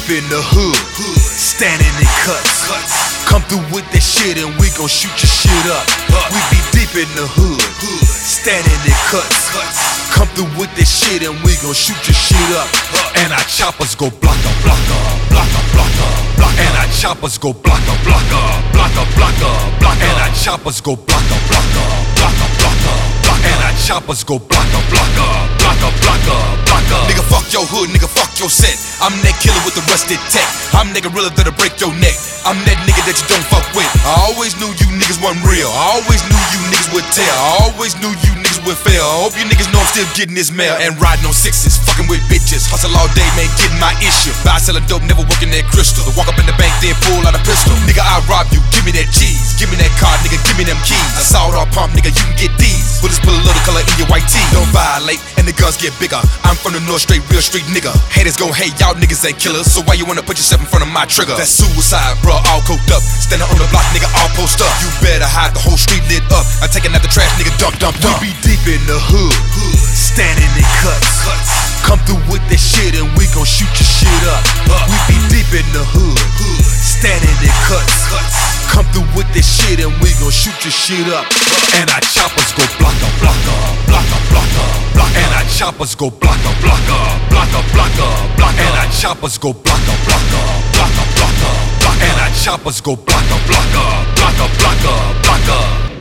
deep in the hood, standing in cuts. Come through with that shit and we gon' shoot your shit up. We be deep in the hood, standing in cuts. Come through with that shit and we gon' shoot your shit up. And our choppers go blocker, blocker, blocker, blocker, blocker. And our choppers go blocker, blocker, blocker, blocker, blocker. And our choppers go blocker, blocker, blocker, blocker, blocker. And our choppers go blocker, blocker, blocker, blocker, blocker. Nigga, fuck your hood, nigga, fuck your set. I'm that killer with the rusted tech. I'm that gorilla that'll break your neck. I'm that nigga that you don't fuck with. I always knew you niggas wasn't real. I always knew you niggas would tell. I always knew you niggas would fail. I hope you niggas know I'm still getting this mail. And riding on sixes, fucking with bitches. Hustle all day, man, getting my issue. Buy, selling dope, never working that crystal. Walk up in the bank, then pull out a pistol. Nigga, I rob you, give me that cheese. Give me that card, nigga, give me them keys. Assault or pump, nigga, you can get these. Bullets put a little color in your white tee. Don't violate, and the guns get bigger. I'm from the north, straight, real street nigga. Haters gon' hate, y'all niggas ain't killers. So why you wanna put yourself in front of my trigger? That's suicide, bro, all coked up. Standing on the block, nigga, all post up. You better hide, the whole street lit up. I'm taking out the trash, nigga, dump, dump, dump. We be deep in the hood, standing in cuts. Come through with that shit and we gon' shoot your shit up. We be deep in the hood, standing in cuts. Come through with that shit and we gon' shoot your shit up. And our choppers go blocker, blocker, blocker, blocker, blocker. And our choppers go blocker, blocker, blocker, blocker, blocker. And our choppers go blocker, blocker, blocker, blocker, blocker. And our choppers go blocker, blocker, blocker, blocker, blocker.